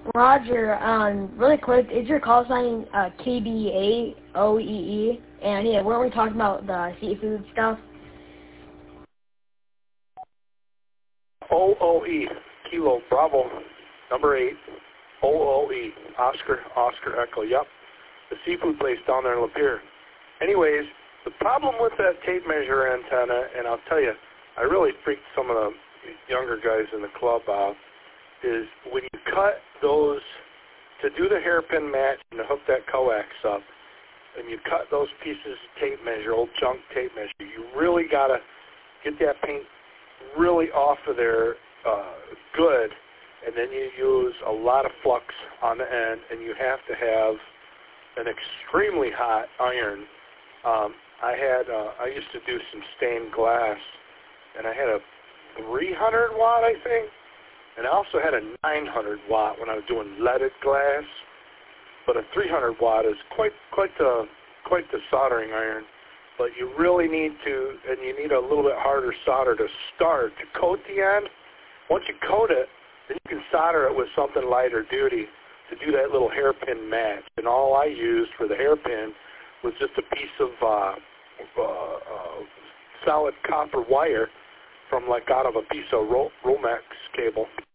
Roger, really quick, is your call sign KBAOEE? And yeah, weren't we talking about the seafood stuff? OOE, Kilo Bravo, number 8, OOE, Oscar Echo, yep. The seafood place down there in Lapeer. Anyways, the problem with that tape measure antenna, and I'll tell you, I really freaked some of the younger guys in the club out, is when you cut those, to do the hairpin match and to hook that coax up, and you cut those pieces of tape measure, old junk tape measure, you really got to get that paint really off of there good, and then you use a lot of flux on the end, and you have to have an extremely hot iron. I used to do some stained glass, and I had a 300 watt, I think, and I also had a 900 watt when I was doing leaded glass. But a 300 watt is quite the soldering iron. But you really need to, and you need a little bit harder solder to start to coat the end. Once you coat it, then you can solder it with something lighter duty to do that little hairpin match. And all I used for the hairpin was just a piece of solid copper wire from like out of a piece of Romex cable.